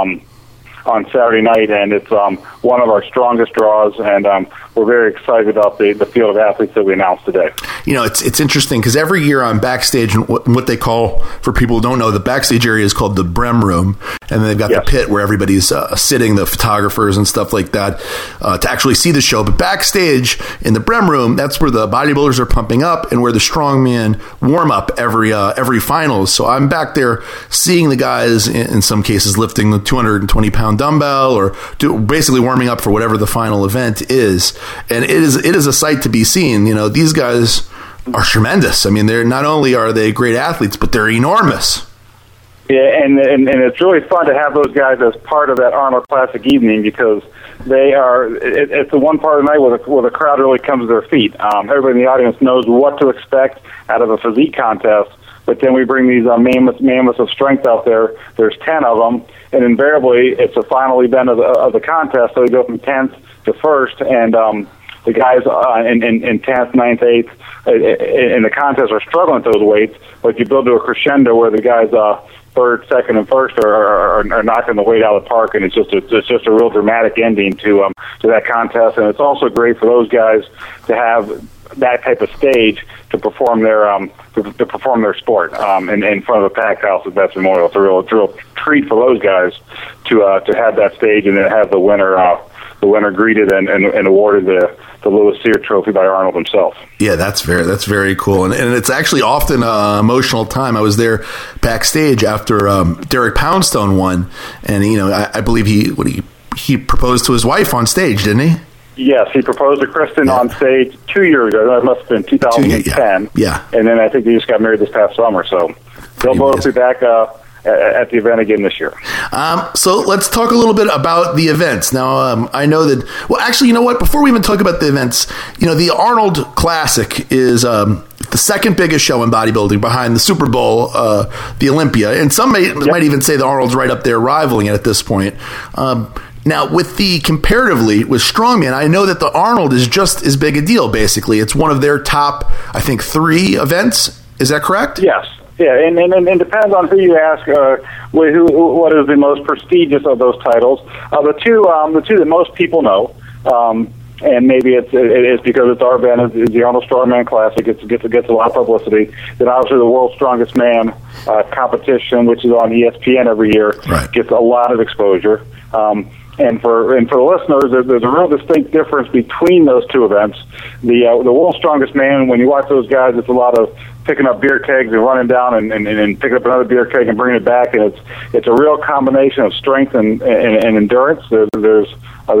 on Saturday night, and it's one of our strongest draws, and we're very excited about the field of athletes that we announced today. You know, it's interesting because every year I'm backstage, and what they call, for people who don't know, the backstage area is called the Brem Room, and then they've got the pit where everybody's sitting, the photographers and stuff like that, to actually see the show. But backstage in the Brem Room, that's where the bodybuilders are pumping up and where the strongman warm up every finals. So I'm back there seeing the guys, in some cases, lifting the 220-pound dumbbell or basically warming up for whatever the final event is. And it is a sight to be seen. You know, these guys are tremendous. I mean, they're not only are they great athletes, but they're enormous. Yeah, and it's really fun to have those guys as part of that Arnold Classic evening because they are. It's the one part of the night where the crowd really comes to their feet. Everybody in the audience knows what to expect out of a physique contest. But then we bring these mammoths of strength out there. There's 10 of them, and invariably it's the final event of the contest. So we go from 10th to 1st, and the guys in 10th, 9th, 8th in the contest are struggling with those weights. But you build to a crescendo where the guys 3rd, 2nd, and 1st are knocking the weight out of the park, and it's just a real dramatic ending to that contest. And it's also great for those guys to have that type of stage to perform their sport in front of a packed house at Vets Memorial. It's a real treat for those guys to have that stage and then have the winner greeted and awarded the Lewis Sear Trophy by Arnold himself. Yeah, that's very cool, and it's actually often an emotional time. I was there backstage after Derek Poundstone won, and I believe he proposed to his wife on stage, didn't he? Yes, he proposed to Kristen on stage 2 years ago. That must have been 2010. Yeah. And then I think they just got married this past summer. So they'll both be back at the event again this year. So let's talk a little bit about the events. Now, I know that... Well, actually, you know what? Before we even talk about the events, the Arnold Classic is the second biggest show in bodybuilding behind the Super Bowl, the Olympia. And some might even say the Arnold's right up there rivaling it at this point. Now, with comparatively with strongman, I know that the Arnold is just as big a deal, basically. It's one of their top, I think, 3 events. Is that correct? Yes. Yeah, and it depends on who you ask, what is the most prestigious of those titles. The two that most people know, and maybe it's because it's our event, is the Arnold Strongman Classic. It gets a lot of publicity. Then obviously the World's Strongest Man competition, which is on ESPN every year, gets a lot of exposure. And for the listeners, there's a real distinct difference between those two events. The World's Strongest Man, when you watch those guys, it's a lot of picking up beer kegs and running down and picking up another beer keg and bringing it back, and it's a real combination of strength and endurance. There's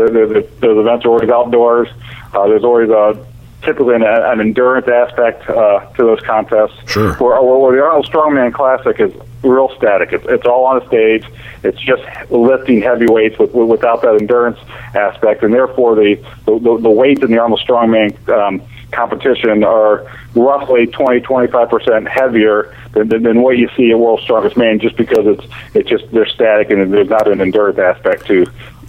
events are always outdoors. There's always typically an endurance aspect to those contests. Sure. Where the Arnold Strongman Classic is real static. It's all on a stage. It's just lifting heavy weights without that endurance aspect, and therefore the weights in the Arnold Strongman competition are roughly 20-25% heavier than what you see at World's Strongest Man, just because they're static and there's not an endurance aspect to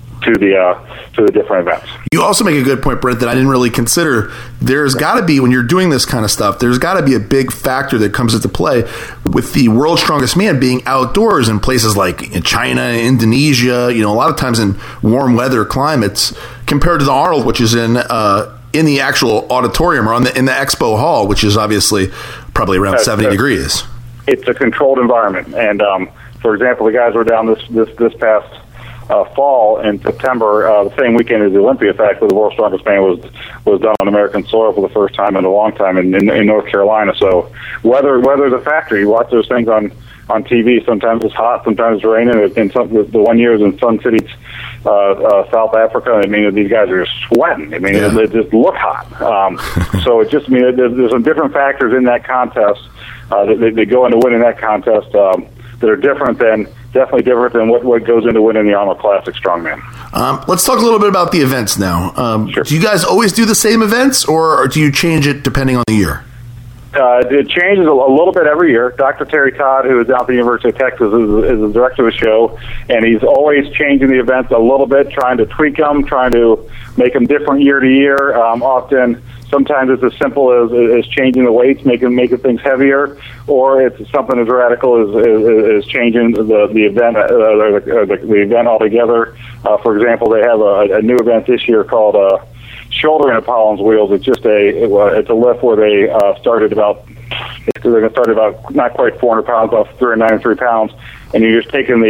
the different events. You also make a good point, Brent, that I didn't really consider. There's got to be, when you're doing this kind of stuff, there's got to be a big factor that comes into play with the World's Strongest Man being outdoors in places like in China, Indonesia, a lot of times in warm weather climates, compared to the Arnold, which is in in the actual auditorium or in the expo hall, which is obviously probably around 70 degrees. It's a controlled environment, and for example, the guys were down this past fall in September, the same weekend as the Olympia. In fact, the World's Strongest Man was done on American soil for the first time in a long time in North Carolina. So weather's a factor. You watch those things on TV. Sometimes it's hot, sometimes it's raining. The one year was in Sun City, South Africa. I mean, these guys are just sweating. I mean, they just look hot. So it just there's some different factors in that contest that they go into winning that contest that are definitely different than what goes into winning the Arnold Classic Strongman. Let's talk a little bit about the events now. Sure. Do you guys always do the same events, or do you change it depending on the year? It changes a little bit every year. Dr. Terry Todd, who is out at the University of Texas, is the director of the show, and he's always changing the events a little bit, trying to tweak them, trying to make them different year to year. Sometimes it's as simple as changing the weights, making things heavier, or it's something as radical as changing the event the event altogether. For example, they have a new event this year called Shoulder and Apollon's Wheels. It's just it's a lift where they're going to start about not quite 400 pounds, about 393 pounds, and you're just taking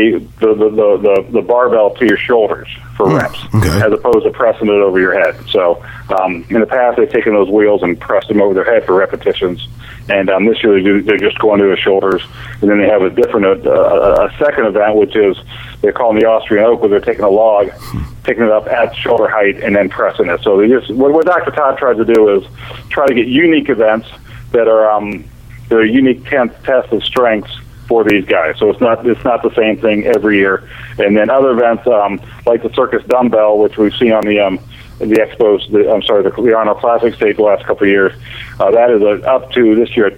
the barbell to your shoulders for reps, as opposed to pressing it over your head. So in the past, they've taken those wheels and pressed them over their head for repetitions, and this year they're just going to the shoulders. And then they have a different a second event, which is they're calling the Austrian Oak, where they're taking a log, picking it up at shoulder height, and then pressing it. So they just what Dr. Todd tries to do is try to get unique events that are unique tests of strengths for these guys. So it's not the same thing every year. And then other events like the Circus Dumbbell, which we've seen on the expos, the Arnold Classic stage the last couple of years. That is up to this year a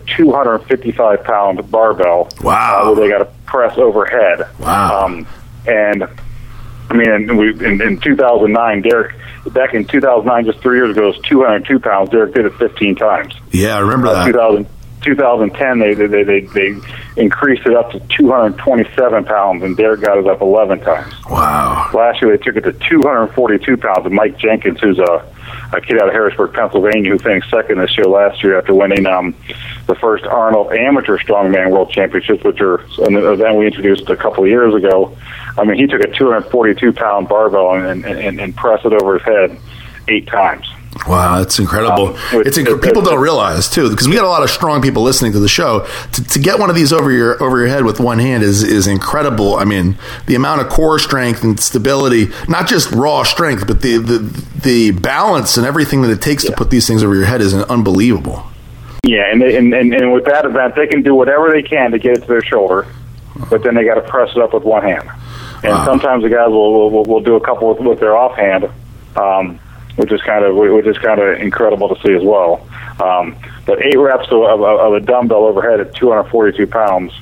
255-pound barbell. Wow! Where they got to press overhead. Wow! And I mean, in 2009, Derek. Back in 2009, just 3 years ago, it was 202 pounds. Derek did it 15 times. Yeah, I remember that. 2010, they increased it up to 227 pounds, and Derek got it up 11 times. Wow. Last year, they took it to 242 pounds, and Mike Jenkins, who's a kid out of Harrisburg, Pennsylvania, who finished second this year last year after winning the first Arnold Amateur Strongman World Championships, which are an event we introduced a couple of years ago. I mean, he took a 242-pound barbell and pressed it over his head 8 times. Wow, that's incredible. People don't realize, too, because we got a lot of strong people listening to the show. To get one of these over your head with one hand is incredible. I mean, the amount of core strength and stability, not just raw strength, but the balance and everything that it takes to put these things over your head is unbelievable. Yeah, and with that event, they can do whatever they can to get it to their shoulder, but then they got to press it up with one hand. And sometimes the guys will do a couple with their offhand, which is kind of incredible to see as well. But 8 reps of a dumbbell overhead at 242 pounds.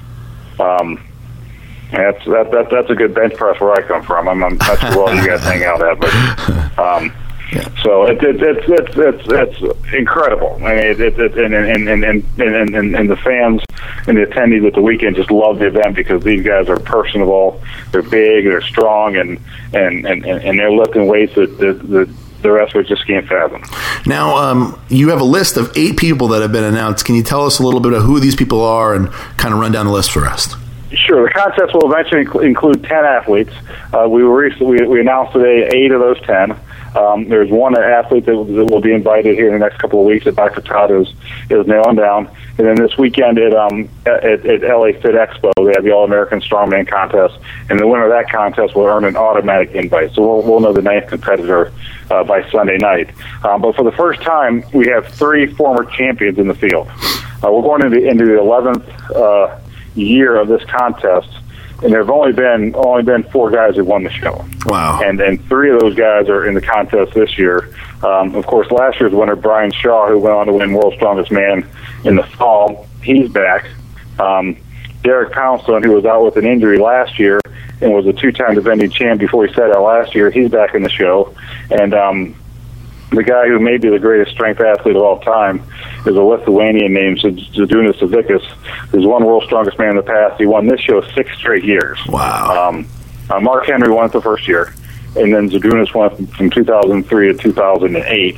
That's a good bench press where I come from. I'm not sure where you guys hang out at, but so it's incredible. I mean, and the fans and the attendees at the weekend just love the event because these guys are personable. They're big, they're strong, and they're lifting weights that the rest of us just can't fathom. Now, you have a list of 8 people that have been announced. Can you tell us a little bit of who these people are and kind of run down the list for us? Sure. The contest will eventually include 10 athletes. We announced today 8 of those 10. There's one athlete that will be invited here in the next couple of weeks that Dr. Todd is nailing down. And then this weekend at LA Fit Expo, they have the All-American Strongman contest. And the winner of that contest will earn an automatic invite. So we'll know the 9th competitor by Sunday night. But for the first time, we have 3 former champions in the field. We're going into the 11th year of this contest. And there have only been 4 guys who won the show. Wow! And 3 of those guys are in the contest this year. Of course, last year's winner, Brian Shaw, who went on to win World's Strongest Man in the fall, he's back. Derek Poundstone, who was out with an injury last year and was a 2-time defending champ before he sat out last year, he's back in the show. And the guy who may be the greatest strength athlete of all time is a Lithuanian named Zydrunas Savickas, who's won World's Strongest Man in the past. He won this show 6 straight years. Wow. Mark Henry won it the first year, and then Zydrunas won it from 2003 to 2008.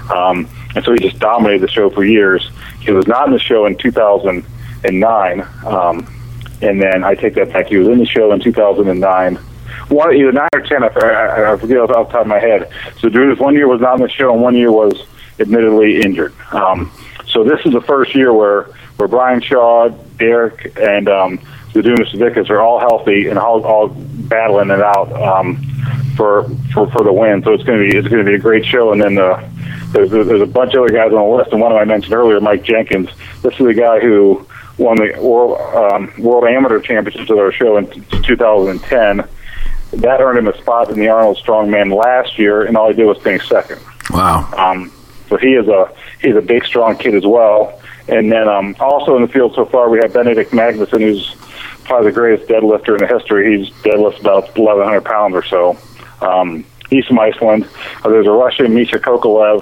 And so he just dominated the show for years. He was not in the show in 2009, and then I take that back. He was in the show in 2009. Either 9 or 10, I forget off the top of my head. So Drunas 1 year was not in the show, and 1 year was admittedly injured. So this is the first year where Brian Shaw, Derek, and Zydrunas Savickas are all healthy and all battling it out for the win. So it's going to be a great show. And then there's a bunch of other guys on the list, and one of them I mentioned earlier, Mike Jenkins. This is the guy who won the World Amateur Championships of our show in 2010. That earned him a spot in the Arnold Strongman last year, and all he did was finish second. Wow. So he's a big, strong kid as well. And then also in the field so far, we have Benedict Magnuson, who's probably the greatest deadlifter in the history. He's deadlifts about 1,100 pounds or so. He's from Iceland. There's a Russian, Misha Kokolev,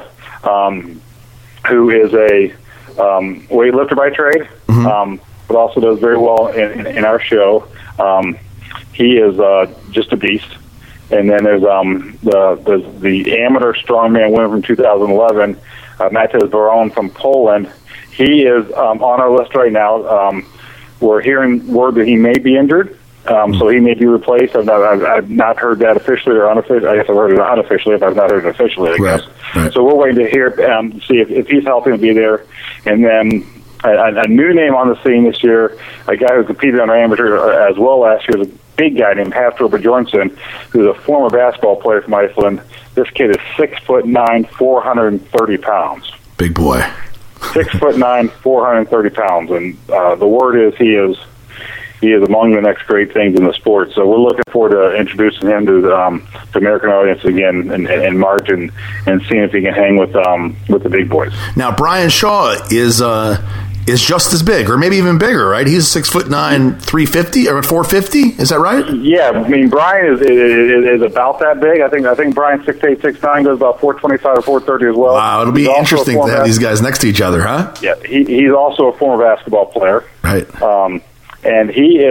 who is a weightlifter by trade, but also does very well in our show. He is just a beast. And then there's the amateur strongman winner from 2011, Mateusz Baron from Poland. He is on our list right now. We're hearing word that he may be injured, so he may be replaced. I've not heard that officially or unofficially. I guess I've heard it unofficially if I've not heard it officially, I guess. Right. So we're waiting to hear, see if he's healthy to be there. And then a new name on the scene this year, a guy who competed on our amateur as well last year, is a big guy named Hafthor Bjornsson, who's a former basketball player from Iceland. This kid is 6'9", 430 pounds. Big boy. 6'9", 430 pounds, and the word is he is among the next great things in the sport. So we're looking forward to introducing him to the American audience again in March and seeing if he can hang with the big boys. Now Brian Shaw is just as big, or maybe even bigger, right? He's 6'9", 350 or 450. Is that right? Yeah, I mean Brian is about that big. I think Brian 6'8", 6'9", goes about 425 or 430 as well. Wow, it'll be interesting to have these guys next to each other, huh? Yeah, he's also a former basketball player, right? And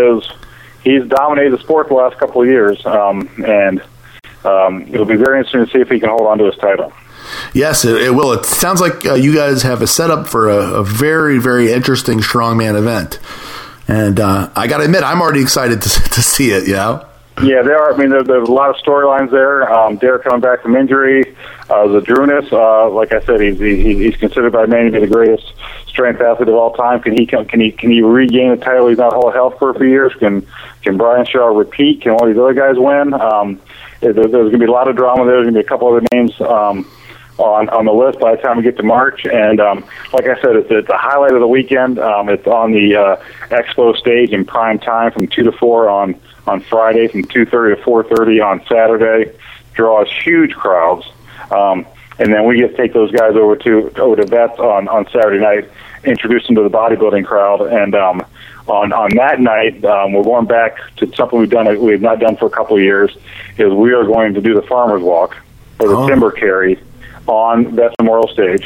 he's dominated the sport the last couple of years, and it'll be very interesting to see if he can hold on to his title. Yes, it will. It sounds like you guys have a setup for a very, very interesting strongman event. And I got to admit, I'm already excited to see it, yeah? Yeah, there are. I mean, there's a lot of storylines there. Derek coming back from injury. Zydrunas, like I said, he's considered by many to be the greatest strength athlete of all time. Can he regain the title? He's not whole health for a few years. Can Brian Shaw repeat? Can all these other guys win? There's going to be a lot of drama there. There's going to be a couple other names on the list by the time we get to March. And like I said, it's a highlight of the weekend. It's on the Expo stage in prime time from 2 to 4 on Friday, from 2:30 to 4:30 on Saturday. Draws huge crowds. And then we get to take those guys over to Vets on Saturday night, introduce them to the bodybuilding crowd. And on that night, we're going back to something we've not done for a couple of years, is we are going to do the farmer's walk or the timber carry on Vets Memorial Stage.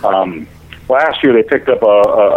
Last year they picked up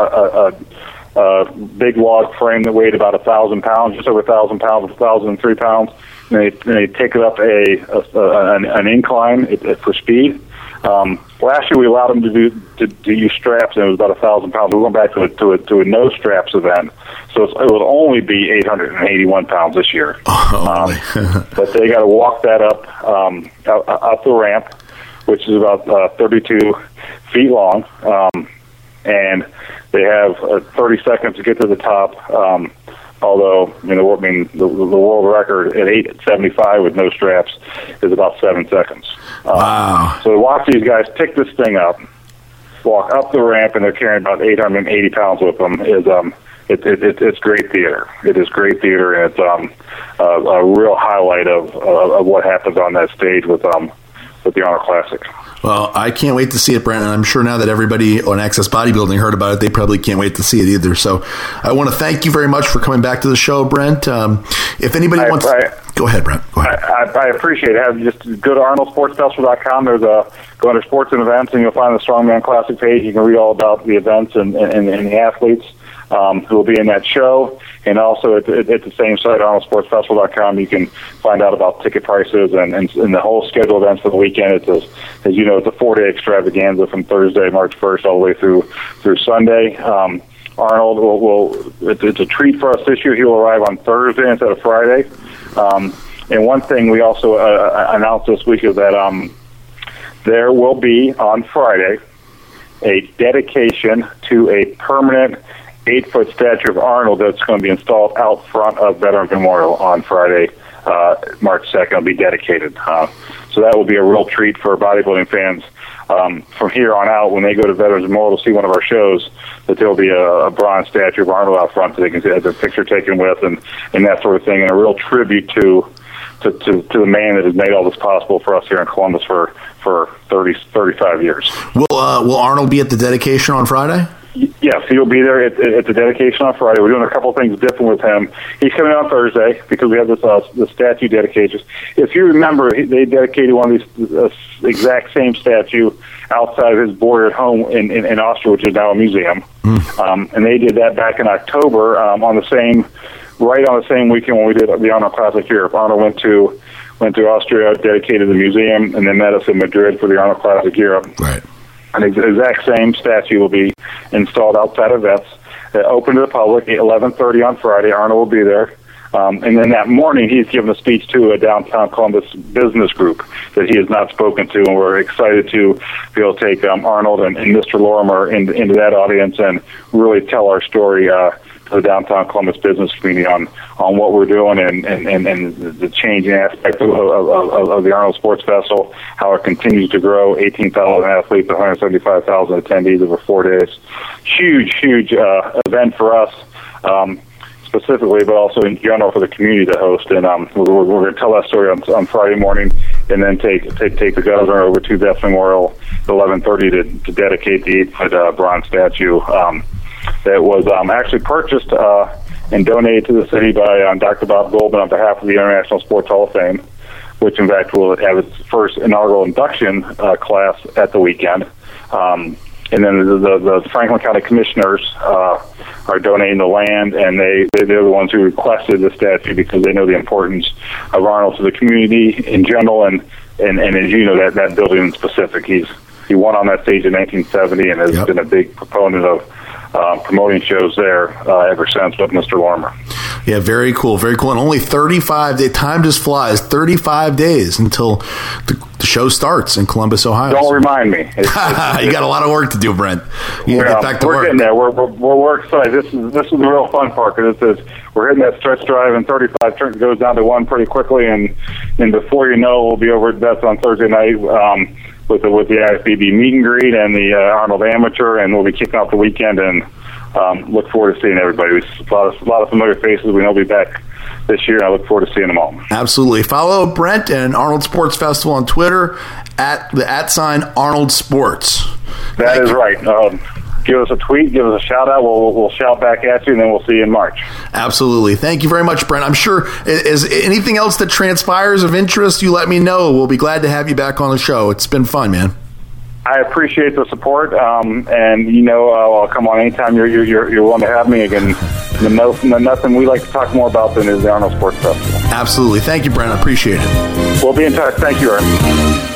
a big log frame that weighed about 1,000 pounds, just over 1,000 pounds, 1,003 pounds. And they take it up an incline for speed. Last year we allowed them to use straps, and it was about 1,000 pounds. We're going back to a no straps event, so it will only be 881 pounds this year. But they got to walk that up the ramp, which is about 32 feet long, and they have 30 seconds to get to the top. Although, the world record at 8:75 with no straps is about 7 seconds. Wow! So to watch these guys pick this thing up, walk up the ramp, and they're carrying about 880 pounds with them it's great theater. It is great theater, and it's a real highlight of what happens on that stage with the Arnold Classic. Well, I can't wait to see it, Brent, and I'm sure now that everybody on Access Bodybuilding heard about it, they probably can't wait to see it either. So I want to thank you very much for coming back to the show, Brent. If anybody wants... Go ahead, Brent. Go ahead. I appreciate it. Just go to ArnoldSportsFestival.com. There's go under Sports and Events, and you'll find the Strongman Classic page. You can read all about the events and the athletes. who will be in that show. And also at the same site, ArnoldSportsFestival.com, you can find out about ticket prices and the whole schedule of events for the weekend. It's as you know, it's a 4-day extravaganza from Thursday, March 1st, all the way through Sunday. Arnold it's a treat for us this year. He will arrive on Thursday instead of Friday. And one thing we also announced this week is that there will be on Friday a dedication to a permanent 8-foot statue of Arnold that's going to be installed out front of Veterans Memorial on Friday, March 2nd. It'll be dedicated. So that will be a real treat for bodybuilding fans from here on out. When they go to Veterans Memorial to see one of our shows, that there will be a bronze statue of Arnold out front that they can have their picture taken with and that sort of thing, and a real tribute to the man that has made all this possible for us here in Columbus for 35 years. Will Arnold be at the dedication on Friday? Yes, he'll be there at the dedication on Friday. We're doing a couple of things different with him. He's coming on Thursday because we have this statue dedication. If you remember, they dedicated one of these exact same statue outside of his border at home in Austria, which is now a museum. And they did that back in October on the same weekend when we did the Arnold Classic Europe. Arnold went to Austria, dedicated the museum, and then met us in Madrid for the Arnold Classic Europe. Right. And the exact same statue will be installed outside of Vets, open to the public at 11:30 on Friday. Arnold will be there. And then that morning, he's given a speech to a downtown Columbus business group that he has not spoken to, and we're excited to be able to take Arnold and Mr. Lorimer into that audience and really tell our story to the downtown Columbus business community on what we're doing and the changing aspect of the Arnold Sports Festival, how it continues to grow, 18,000 athletes, 175,000 attendees over 4 days. Huge event for us specifically, but also in general for the community to host. And we're going to tell that story on Friday morning, and then take the governor over to Vets Memorial at 11:30 to dedicate the 8-foot bronze statue that was actually purchased and donated to the city by Dr. Bob Goldman on behalf of the International Sports Hall of Fame, which in fact will have its first inaugural induction class at the weekend. And then the Franklin County Commissioners are donating the land, and they're the ones who requested the statue because they know the importance of Arnold to the community in general, and as you know, that building in specific. He won on that stage in 1970 and has been a big proponent of promoting shows there ever since with Mr. Lorimer. Yeah, very cool, very cool. And only 35 days. Time just flies. 35 days until the show starts in Columbus, Ohio. Don't remind me. You got a lot of work to do, Brent. You get back to work. We're getting there. We're excited. This is the real fun part, because we're hitting that stretch drive, and 35 goes down to 1 pretty quickly, and before you know, we'll be over at Vets on Thursday night with the IFBB meet and greet and the Arnold Amateur, and we'll be kicking off the weekend, and look forward to seeing everybody. A lot of familiar faces. We know we'll be back this year, and I look forward to seeing them all. Absolutely. Follow Brent and Arnold Sports Festival on Twitter at the @Arnold Sports. That is right. Give us a tweet, give us a shout out. We'll shout back at you, and then we'll see you in March. Absolutely. Thank you very much, Brent. I'm sure is anything else that transpires of interest, you let me know. We'll be glad to have you back on the show. It's been fun, man. I appreciate the support, and I'll come on anytime you're willing to have me again. Nothing we like to talk more about than is the Arnold Sports Festival. Absolutely. Thank you, Brent. I appreciate it. We'll be in touch. Thank you, Aaron.